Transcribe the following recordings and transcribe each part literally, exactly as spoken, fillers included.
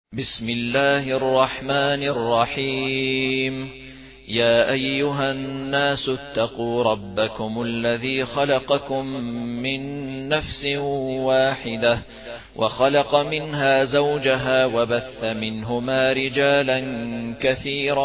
بسم الله الرحمن الرحيم. يا أيها الناس اتقوا ربكم الذي خلقكم من نفس واحدة وخلق منها زوجها وبث منهما رجالا كثيرا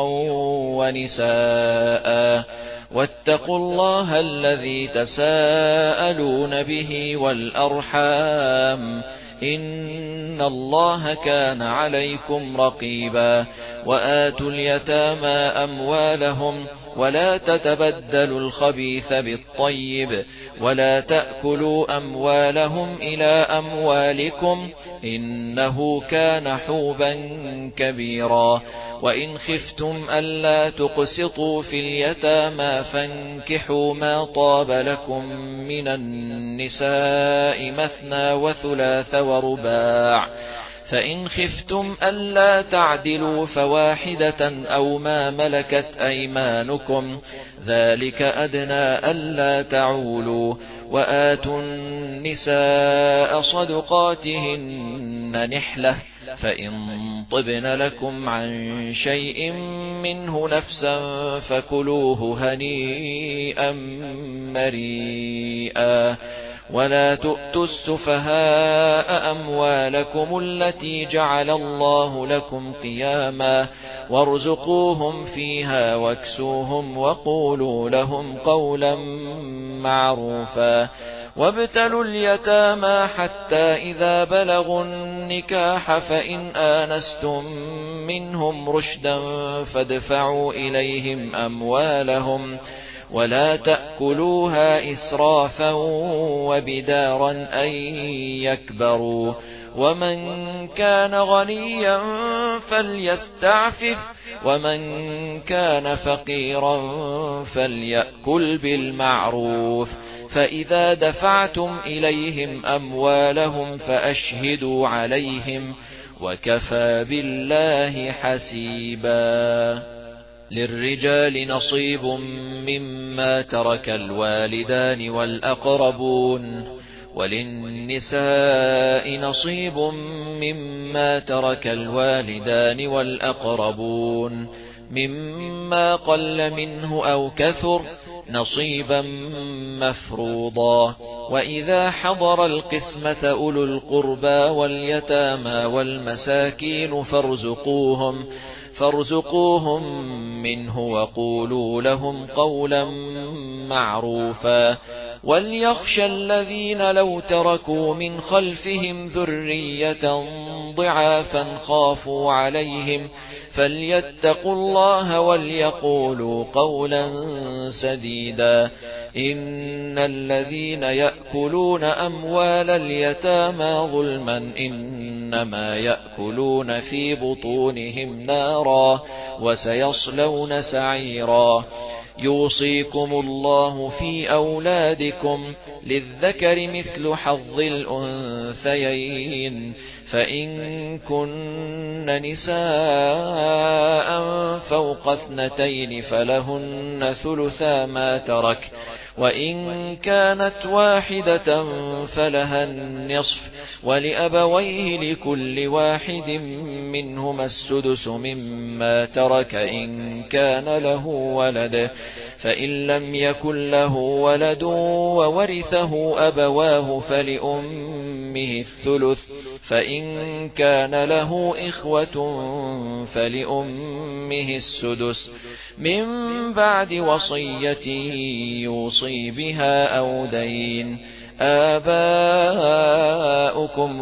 ونساء واتقوا الله الذي تساءلون به والأرحام إن الله كان عليكم رقيبا. وآتوا اليتامى أموالهم ولا تتبدلوا الخبيث بالطيب ولا تأكلوا أموالهم إلى أموالكم إنه كان حوبا كبيرا. وإن خفتم ألا تقسطوا في اليتامى فانكحوا ما طاب لكم من النساء مثنى وثلاث ورباع، فإن خفتم ألا تعدلوا فواحدة أو ما ملكت أيمانكم ذلك أدنى ألا تعولوا. وآتوا النساء صدقاتهن نحلة، فإن طبن لكم عن شيء منه نفسا فكلوه هنيئا مريئا. ولا تؤتوا السفهاء أموالكم التي جعل الله لكم قياما وارزقوهم فيها واكسوهم وقولوا لهم قولا معروفا. وابتلوا اليتامى حتى إذا بلغوا النكاح فإن آنستم منهم رشدا فادفعوا إليهم أموالهم ولا تأكلوها إسرافا وبدارا أن يكبروا. ومن كان غنيا فليستعفف ومن كان فقيرا فليأكل بالمعروف. فإذا دفعتم إليهم أموالهم فأشهدوا عليهم وكفى بالله حسيبا. للرجال نصيب مما ترك الوالدان والأقربون وللنساء نصيب مما ترك الوالدان والأقربون مما قل منه أو كثر نصيبا مفروضا. وإذا حضر القسمة أولو القربى واليتامى والمساكين فارزقوهم فارزقوهم منه وقولوا لهم قولا معروفا. وليخشى الذين لو تركوا من خلفهم ذرية ضعافا خافوا عليهم فليتقوا الله وليقولوا قولا سديدا. إن الذين يأكلون أموال اليتامى ظلما إنما يأكلون في بطونهم نارا وسيصلون سعيرا. يوصيكم الله في أولادكم للذكر مثل حظ الأنثيين، فإن كن نساء فوق اثنتين فلهن ثلثا ما ترك، وإن كانت واحدة فلها النصف، ولأبويه لكل واحد منهما السدس مما ترك إن كان له ولد، فإن لم يكن له ولد وورثه أبواه فلأمه الثلث، فإن كان له إخوة فلأمه السدس من بعد وصية يوصي بها أو دين. آباؤكم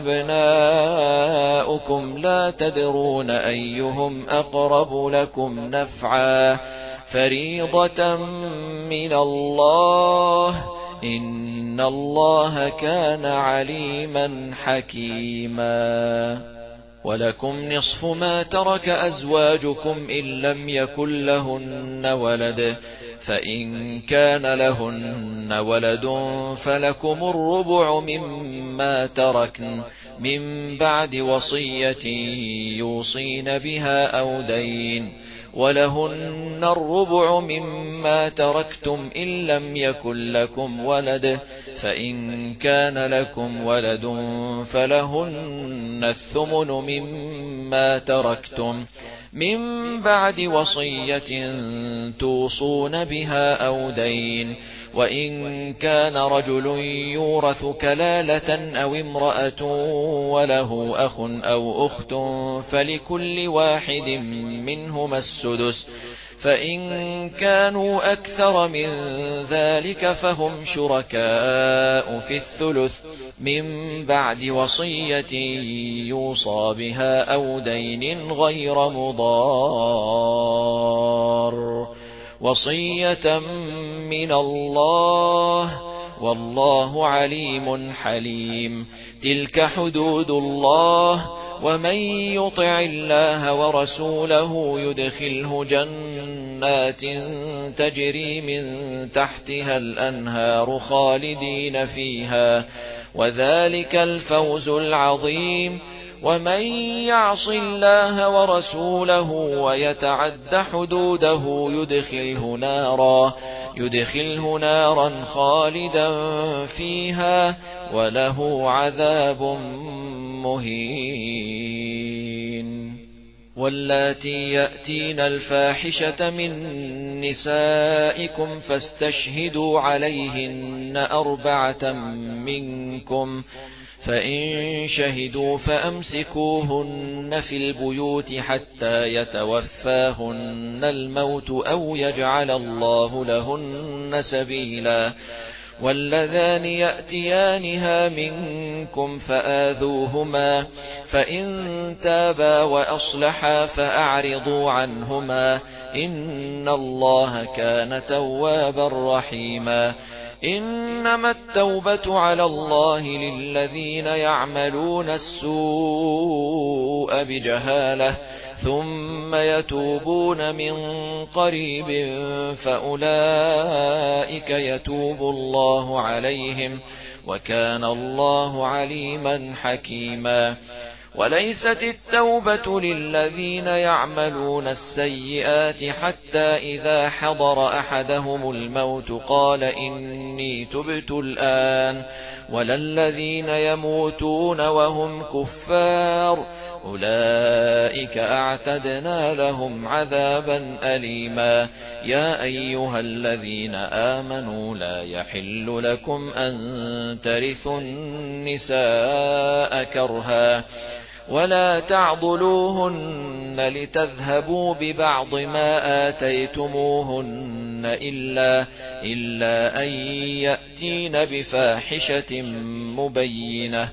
وأبناؤكم لا تدرون أيهم أقرب لكم نفعا فريضة من الله إن الله كان عليما حكيما. ولكم نصف ما ترك أزواجكم إن لم يكن لهن ولد، فإن كان لهن ولد فلكم الربع مما تركن من بعد وصية يوصين بها أو دين. ولهن الربع مما تركتم إن لم يكن لكم ولد، فإن كان لكم ولد فلهن الثمن مما تركتم من بعد وصية توصون بها أو دين. وإن كان رجل يورث كلالة أو امرأة وله أخ أو أخت فلكل واحد منهما السدس، فإن كانوا أكثر من ذلك فهم شركاء في الثلث من بعد وصية يوصى بها أو دين غير مضار، وصية من الله والله عليم حليم. تلك حدود الله، ومن يطع الله ورسوله يدخله جنات تجري من تحتها الأنهار خالدين فيها، وذلك الفوز العظيم. ومن يعص الله ورسوله ويتعد حدوده يدخله نارا يدخله نارا خالدا فيها وله عذاب مهين. واللاتي يأتين الفاحشة من نسائكم فاستشهدوا عليهن أربعة منكم، فإن شهدوا فأمسكوهن في البيوت حتى يتوفاهن الموت أو يجعل الله لهن سبيلا. واللذان يأتيانها منكم فآذوهما، فإن تابا وأصلحا فأعرضوا عنهما، إن الله كان توابا رحيما. إنما التوبة على الله للذين يعملون السوء بجهالة ثم يتوبون من قريب فأولئك يتوب الله عليهم، وكان الله عليما حكيما. وليست التوبة للذين يعملون السيئات حتى إذا حضر أحدهم الموت قال إني تبت الآن، ولا الذين يموتون وهم كفار، أولئك أعتدنا لهم عذابا أليما. يا أيها الذين آمنوا لا يحل لكم أن ترثوا النساء كرها ولا تعضلوهن لتذهبوا ببعض ما آتيتموهن إلا, إلا أن يأتين بفاحشة مبينة،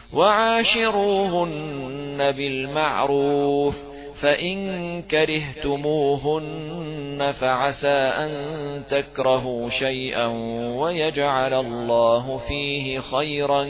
وعاشروهن بالمعروف، فإن كرهتموهن فعسى أن تكرهوا شيئا ويجعل الله فيه خيرا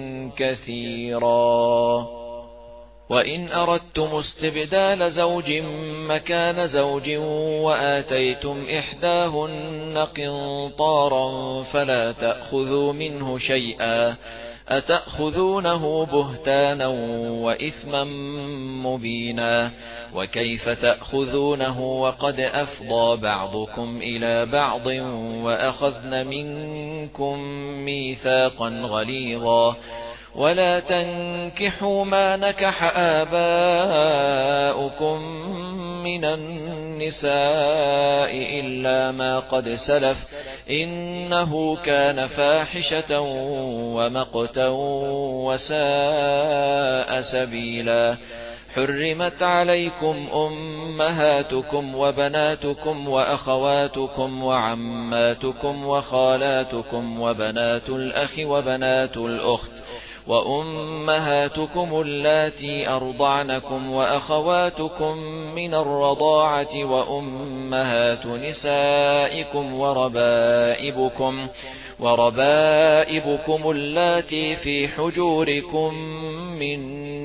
كثيرا. وإن أردتم استبدال زوج مكان زوج وآتيتم إحداهن قنطارا فلا تأخذوا منه شيئا، أتأخذونه بهتانا وإثما مبينا، وكيف تأخذونه وقد أفضى بعضكم إلى بعض وأخذن منكم ميثاقا غليظا. ولا تنكحوا ما نكح آباؤكم من النساء إلا ما قد سلف، إنه كان فاحشة ومقتا وساء سبيلا. حرمت عليكم أمهاتكم وبناتكم وأخواتكم وعماتكم وخالاتكم وبنات الأخ وبنات الأخت وأمهاتكم اللاتي أرضعنكم وأخواتكم من الرضاعة وأمهات نسائكم وربائبكم وربائبكم اللاتي في حجوركم من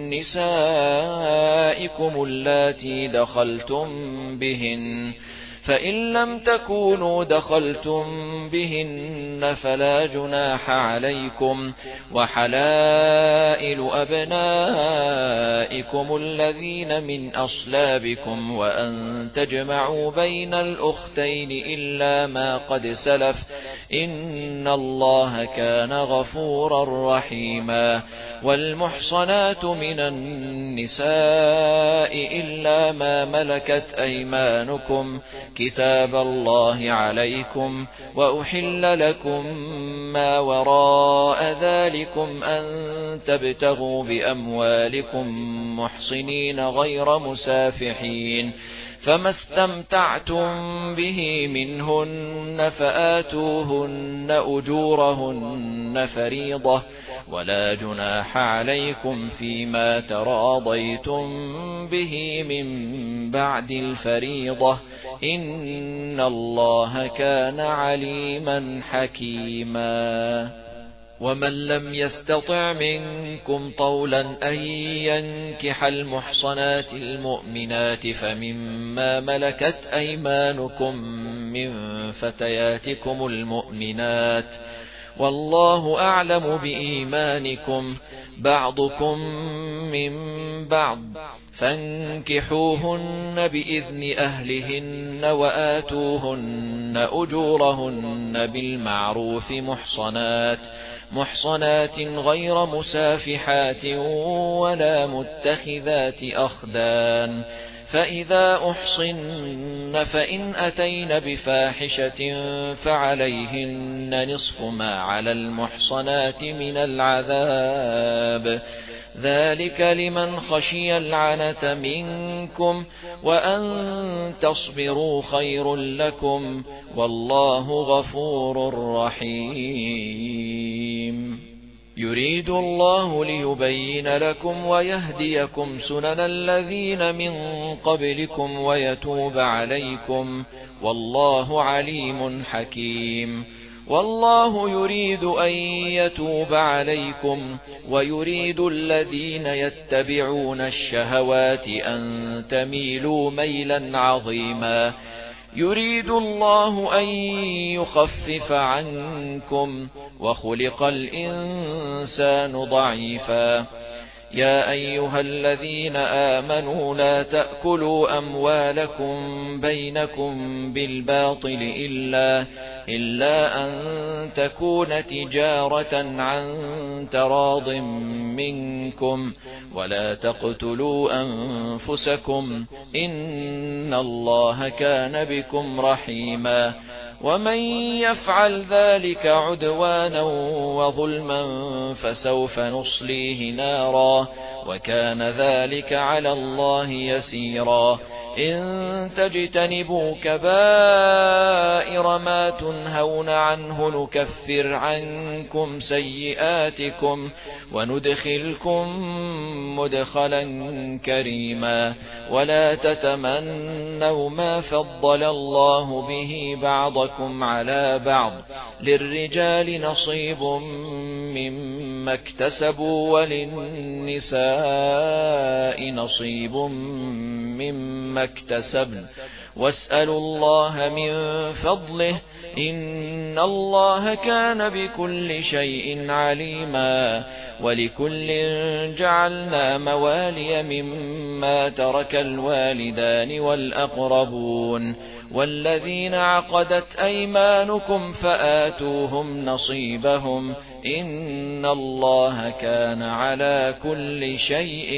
نسائكم اللاتي دخلتم بهن، فإن لم تكونوا دخلتم بهن فلا جناح عليكم، وحلائل أبنائكم الذين من أصلابكم وأن تجمعوا بين الأختين إلا ما قد سلف، إن الله كان غفورا رحيما. والمحصنات من النساء إلا ما ملكت أيمانكم كتاب الله عليكم، وأحل لكم ما وراء ذلكم أن تبتغوا بأموالكم محصنين غير مسافحين، فما استمتعتم به منهن فآتوهن أجورهن فريضة، ولا جناح عليكم فيما تراضيتم به من بعد الفريضة، إن الله كان عليما حكيما. ومن لم يستطع منكم طولا أن ينكح المحصنات المؤمنات فمما ملكت أيمانكم من فتياتكم المؤمنات، والله أعلم بإيمانكم، بعضكم من بعض، فانكحوهن بإذن أهلهن وآتوهن أجورهن بالمعروف محصنات محصنات غير مسافحات ولا متخذات أخدان، فإذا أحصن فإن أتين بفاحشة فعليهن نصف ما على المحصنات من العذاب، ذلك لمن خشي العنة منكم، وأن تصبروا خير لكم، والله غفور رحيم. يريد الله ليبين لكم ويهديكم سنن الذين من قبلكم ويتوب عليكم، والله عليم حكيم. والله يريد أن يتوب عليكم، ويريد الذين يتبعون الشهوات أن تميلوا ميلا عظيما. يريد الله أن يخفف عنكم، وخلق الإنسان ضعيفا. يا أيها الذين آمنوا لا تأكلوا أموالكم بينكم بالباطل إلا, إلا أن تكون تجارة عن تراض منكم، ولا تقتلوا أنفسكم، إن الله كان بكم رحيما. ومن يفعل ذلك عدوانا وظلما فسوف نصليه نارا، وكان ذلك على الله يسيرا. إن تجتنبوا كبائر ما تنهون عنه نكفر عنكم سيئاتكم وندخلكم مدخلا كريما. ولا تتمنوا ما فضل الله به بعضكم على بعض، للرجال نصيب مما اكتسبوا وللنساء نصيب مما اكتسبن، واسألوا الله من فضله، إن الله كان بكل شيء عليما. ولكل جعلنا موالي مما ترك الوالدان والأقربون، والذين عقدت أيمانكم فآتوهم نصيبهم، إن الله كان على كل شيء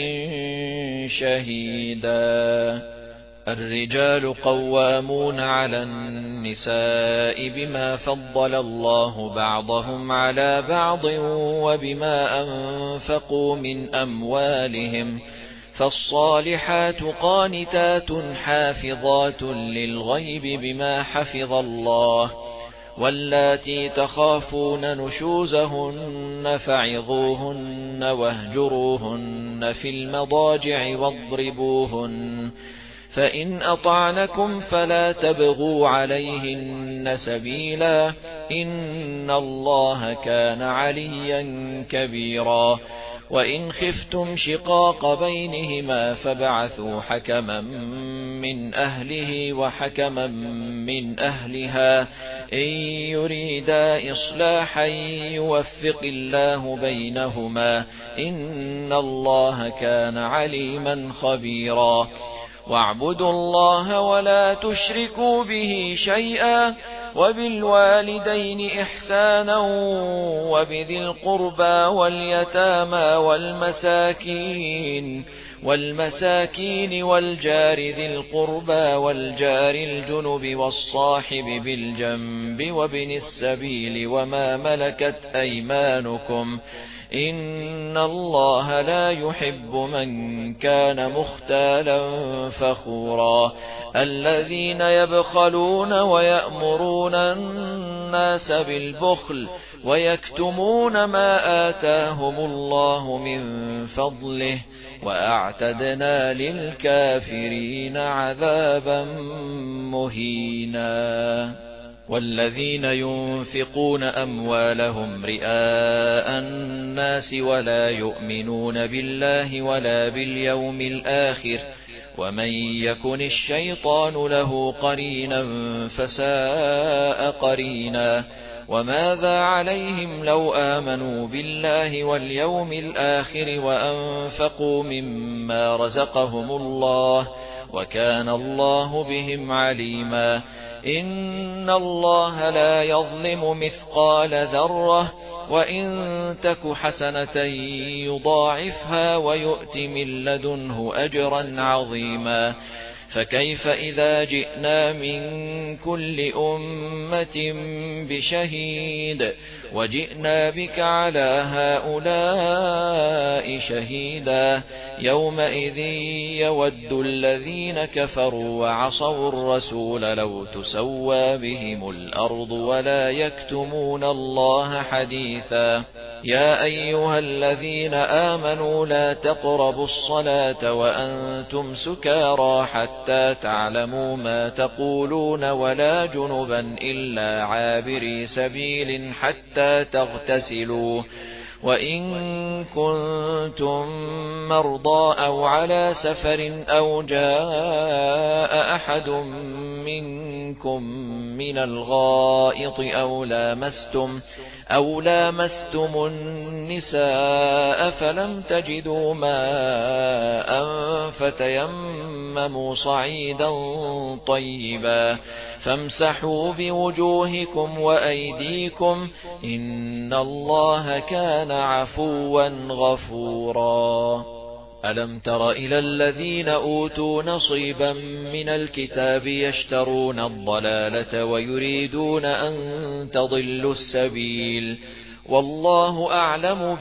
شهيدا. الرجال قوامون على النساء بما فضل الله بعضهم على بعض وبما أنفقوا من أموالهم، فالصالحات قانتات حافظات للغيب بما حفظ الله، واللاتي تخافون نشوزهن فعظوهن واهجروهن في المضاجع واضربوهن، فإن أطعنكم فلا تبغوا عليهن سبيلا، إن الله كان عليا كبيرا. وإن خفتم شقاق بينهما فابعثوا حكما من أهله وحكما من أهلها، إن يريدا إصلاحا يوفق الله بينهما، إن الله كان عليما خبيرا. واعبدوا الله ولا تشركوا به شيئا، وبالوالدين إحسانا وبذي القربى واليتامى والمساكين والمساكين والجار ذي القربى والجار الجنب والصاحب بالجنب وابن السبيل وما ملكت أيمانكم إن الله لا يحب من كان مختالا فخورا الذين يبخلون ويأمرون الناس بالبخل ويكتمون ما آتاهم الله من فضله وأعتدنا للكافرين عذابا مهينا والذين ينفقون أموالهم رئاء الناس ولا يؤمنون بالله ولا باليوم الآخر ومن يكن الشيطان له قرينا فساء قرينا وماذا عليهم لو آمنوا بالله واليوم الآخر وأنفقوا مما رزقهم الله وكان الله بهم عليما إن الله لا يظلم مثقال ذرة وإن تك حسنة يضاعفها ويؤت من لدنه أجرا عظيما فكيف إذا جئنا من كل أمة بشهيد وجئنا بك على هؤلاء شهيدا يومئذ يود الذين كفروا وعصوا الرسول لو تسوى بهم الأرض ولا يكتمون الله حديثا يا أيها الذين آمنوا لا تقربوا الصلاة وأنتم سكارى حتى تعلموا ما تقولون ولا جنبا إلا عابري سبيل حتى تغتسلوا وإن كنتم مرضى أو على سفر أو جاء أحد منكم من الغائط أو لامستم أو لامستم النساء فلم تجدوا ماء فتيمموا صعيدا طيبا فامسحوا بوجوهكم وأيديكم إن الله كان عفوا غفورا ألم تر إلى الذين أوتوا نصيبا من الكتاب يشترون الضلالة ويريدون أن تضلوا السبيل والله أعلم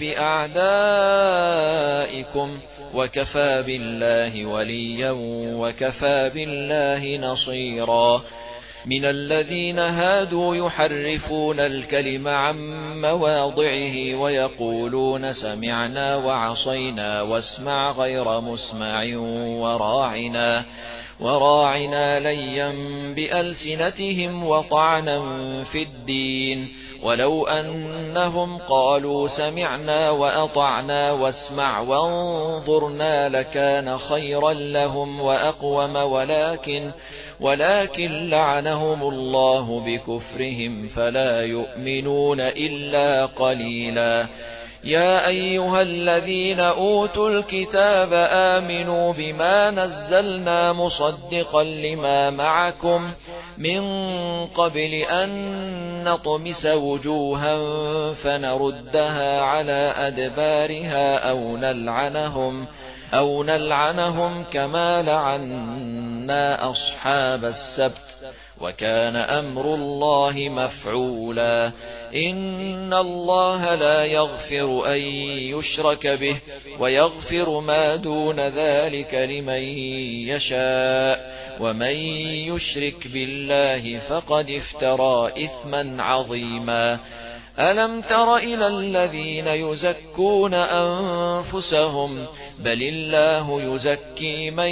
بأعدائكم وكفى بالله وليا وكفى بالله نصيرا من الذين هادوا يحرفون الكلم عن مواضعه ويقولون سمعنا وعصينا واسمع غير مسمع وراعنا وراعنا ليا بألسنتهم وطعنا في الدين ولو أنهم قالوا سمعنا وأطعنا واسمع وانظرنا لكان خيرا لهم وأقوم ولكن ولكن لعنهم الله بكفرهم فلا يؤمنون إلا قليلا يا أيها الذين أوتوا الكتاب آمنوا بما نزلنا مصدقا لما معكم من قبل أن نطمس وجوها فنردها على أدبارها أو نلعنهم أو نلعنهم كما لعنا أصحاب السبت وكان أمر الله مفعولا إن الله لا يغفر أن يشرك به ويغفر ما دون ذلك لمن يشاء ومن يشرك بالله فقد افترى إثما عظيما ألم تر إلى الذين يزكون أنفسهم بل الله يزكي من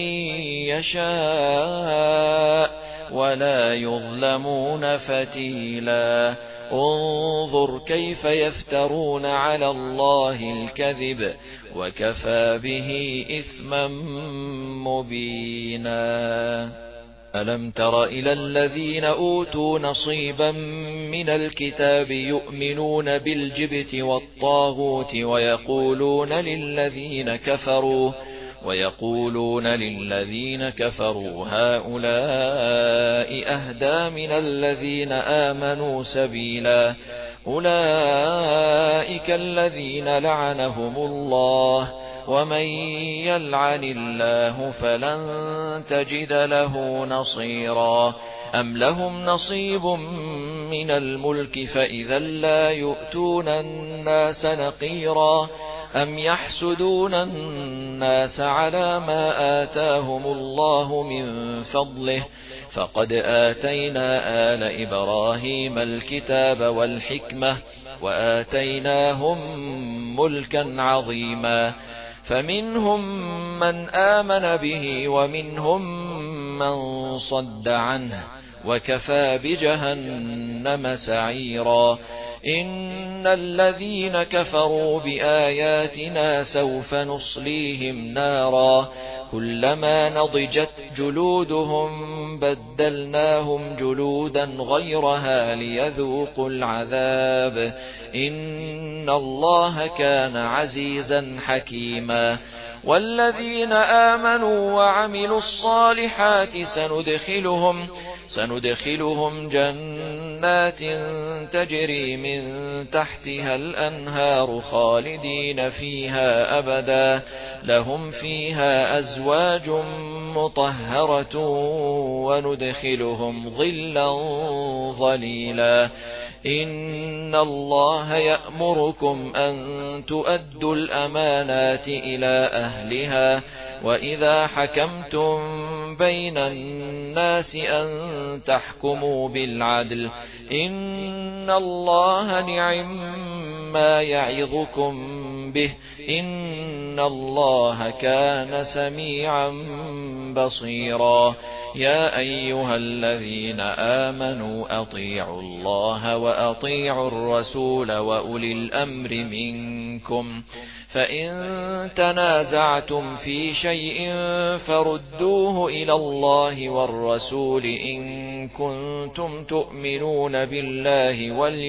يشاء ولا يظلمون فتيلا انظر كيف يفترون على الله الكذب وكفى به إثما مبينا ألم تر إلى الذين أوتوا نصيبا من الكتاب يؤمنون بالجبت والطاغوت ويقولون للذين كفروا ويقولون للذين كفروا هؤلاء أهدى من الذين آمنوا سبيلا أولئك الذين لعنهم الله ومن يلعن الله فلن تجد له نصيرا أم لهم نصيب من الملك فإذا لا يؤتون الناس نقيرا أم يحسدون الناس على ما آتاهم الله من فضله فقد آتينا آل إبراهيم الكتاب والحكمة وآتيناهم ملكا عظيما فمنهم من آمن به ومنهم من صد عنه وكفى بجهنم سعيرا إن الذين كفروا بآياتنا سوف نصليهم نارا كلما نضجت جلودهم بدلناهم جلودا غيرها ليذوقوا العذاب إن الله كان عزيزا حكيما والذين آمنوا وعملوا الصالحات سندخلهم سندخلهم جنات تجري من تحتها الأنهار خالدين فيها أبدا لهم فيها أزواج مطهرة وندخلهم ظلا ظليلا إن الله يأمركم أن تؤدوا الأمانات إلى أهلها وإذا حكمتم بين الناس أن تحكموا بالعدل إن الله نعم ما يعظكم به إن الله كان سميعا بصيرا يا أيها الذين آمنوا أطيعوا الله وأطيعوا الرسول وأولي الأمر منكم فإن تنازعتم في شيء فردوه إلى الله والرسول إن كنتم تؤمنون بالله واليوم